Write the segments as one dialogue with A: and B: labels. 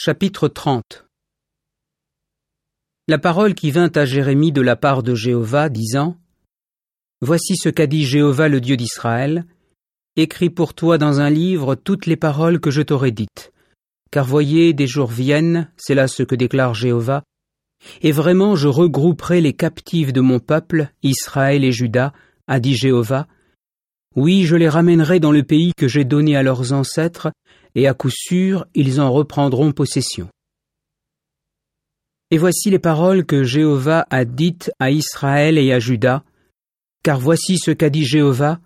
A: Chapitre 30. La parole qui vint à Jérémie de la part de Jéhovah, disant : Voici ce qu'a dit Jéhovah le Dieu d'Israël. Écris pour toi dans un livre toutes les paroles que je t'aurai dites. Car voyez, des jours viennent, c'est là ce que déclare Jéhovah, et vraiment je regrouperai les captifs de mon peuple, Israël et Juda, a dit Jéhovah. Oui, je les ramènerai dans le pays que j'ai donné à leurs ancêtres, et à coup sûr, ils en reprendront possession. Et voici les paroles que Jéhovah a dites à Israël et à Juda, car voici ce qu'a dit Jéhovah.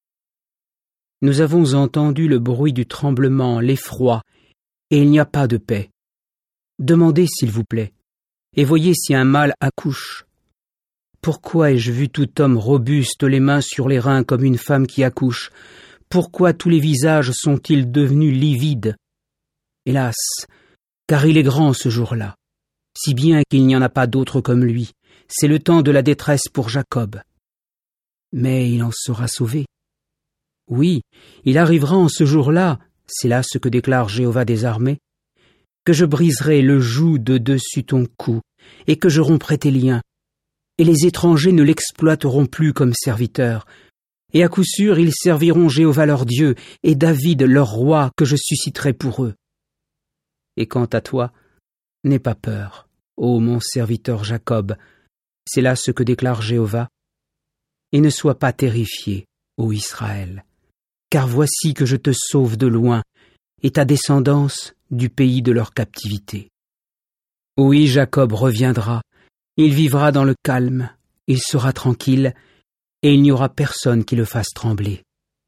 A: Nous avons entendu le bruit du tremblement, l'effroi, et il n'y a pas de paix. Demandez, s'il vous plaît, et voyez si un mâle accouche. Pourquoi ai-je vu tout homme robuste les mains sur les reins comme une femme qui accouche? Pourquoi tous les visages sont-ils devenus livides? Hélas, car il est grand ce jour-là, si bien qu'il n'y en a pas d'autre comme lui. C'est le temps de la détresse pour Jacob. Mais il en sera sauvé. Oui, il arrivera en ce jour-là, c'est là ce que déclare Jéhovah des armées, que je briserai le joug de dessus ton cou, et que je romprai tes liens. Et les étrangers ne l'exploiteront plus comme serviteur. Et à coup sûr, ils serviront Jéhovah leur Dieu, et David leur roi que je susciterai pour eux. Et quant à toi, n'aie pas peur, ô mon serviteur Jacob, c'est là ce que déclare Jéhovah, et ne sois pas terrifié, ô Israël, car voici que je te sauve de loin, et ta descendance du pays de leur captivité. Oui, Jacob reviendra, il vivra dans le calme, il sera tranquille, et il n'y aura personne qui le fasse trembler.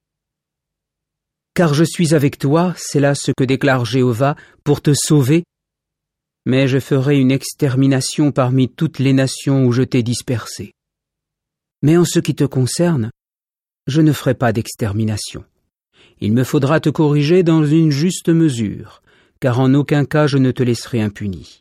A: Car je suis avec toi, c'est là ce que déclare Jéhovah, pour te sauver, mais je ferai une extermination parmi toutes les nations où je t'ai dispersé. Mais en ce qui te concerne, je ne ferai pas d'extermination. Il me faudra te corriger dans une juste mesure, car en aucun cas je ne te laisserai impuni.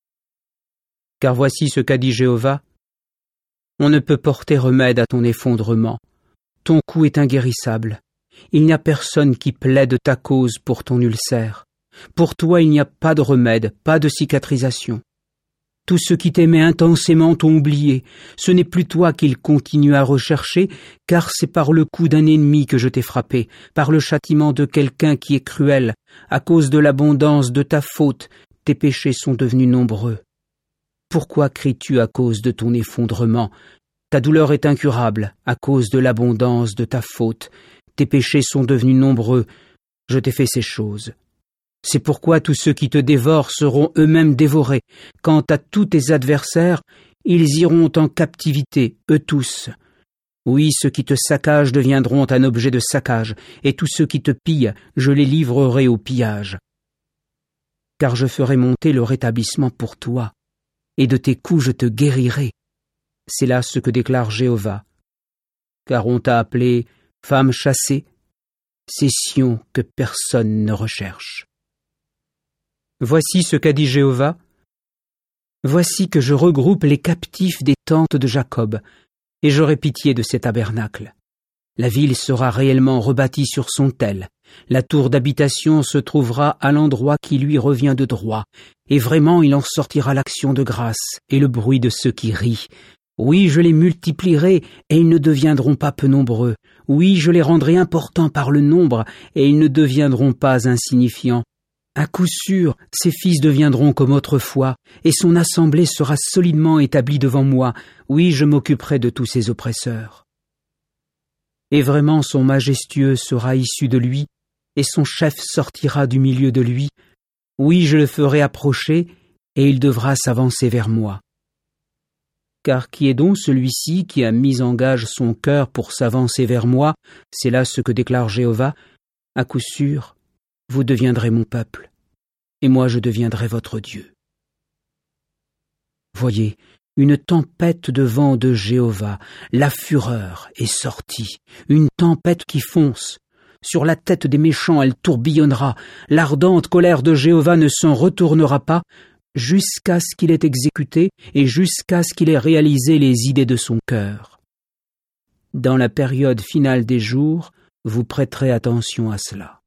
A: Car voici ce qu'a dit Jéhovah. On ne peut porter remède à ton effondrement. Ton cou est inguérissable. Il n'y a personne qui plaide ta cause pour ton ulcère. Pour toi, il n'y a pas de remède, pas de cicatrisation. Tous ceux qui t'aimaient intensément t'ont oublié. Ce n'est plus toi qu'ils continuent à rechercher, car c'est par le coup d'un ennemi que je t'ai frappé, par le châtiment de quelqu'un qui est cruel. À cause de l'abondance de ta faute, tes péchés sont devenus nombreux. Pourquoi cries-tu à cause de ton effondrement? Ta douleur est incurable à cause de l'abondance de ta faute. Tes péchés sont devenus nombreux. Je t'ai fait ces choses. C'est pourquoi tous ceux qui te dévorent seront eux-mêmes dévorés. Quant à tous tes adversaires, ils iront en captivité, eux tous. Oui, ceux qui te saccagent deviendront un objet de saccage, et tous ceux qui te pillent, je les livrerai au pillage. Car je ferai monter le rétablissement pour toi, et de tes coups je te guérirai. C'est là ce que déclare Jéhovah. Car on t'a appelée femme chassée, c'est Sion que personne ne recherche. Voici ce qu'a dit Jéhovah. Voici que je regroupe les captifs des tentes de Jacob, et j'aurai pitié de ces tabernacles. La ville sera réellement rebâtie sur son tel. La tour d'habitation se trouvera à l'endroit qui lui revient de droit, et vraiment il en sortira l'action de grâce et le bruit de ceux qui rient. Oui, je les multiplierai, et ils ne deviendront pas peu nombreux. Oui, je les rendrai importants par le nombre, et ils ne deviendront pas insignifiants. À coup sûr, ses fils deviendront comme autrefois, et son assemblée sera solidement établie devant moi. Oui, je m'occuperai de tous ses oppresseurs. Et vraiment son majestueux sera issu de lui, et son chef sortira du milieu de lui. Oui, je le ferai approcher, et il devra s'avancer vers moi. Car qui est donc celui-ci qui a mis en gage son cœur pour s'avancer vers moi? C'est là ce que déclare Jéhovah. À coup sûr, vous deviendrez mon peuple, et moi je deviendrai votre Dieu. Voyez, une tempête de vent de Jéhovah, la fureur est sortie, une tempête qui fonce. Sur la tête des méchants elle tourbillonnera, l'ardente colère de Jéhovah ne s'en retournera pas, jusqu'à ce qu'il ait exécuté et jusqu'à ce qu'il ait réalisé les idées de son cœur. Dans la période finale des jours, vous prêterez attention à cela.